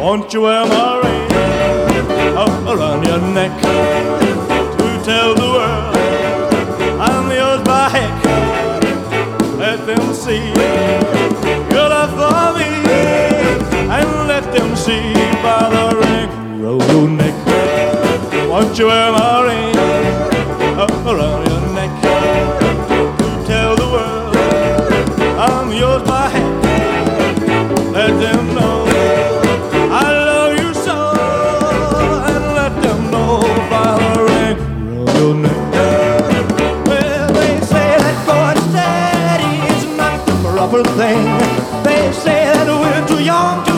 Won't you wear my ring up around your neck to tell the world I'm yours by heck? Let them see your love for me, and let them see by the ring around your neck. Won't you wear my ring up around your neck to tell the world I'm yours by heck? Let them know I love you so, and let them know by the ring around your neck. Well, they say that going steady is not the proper thing. They say that we're too young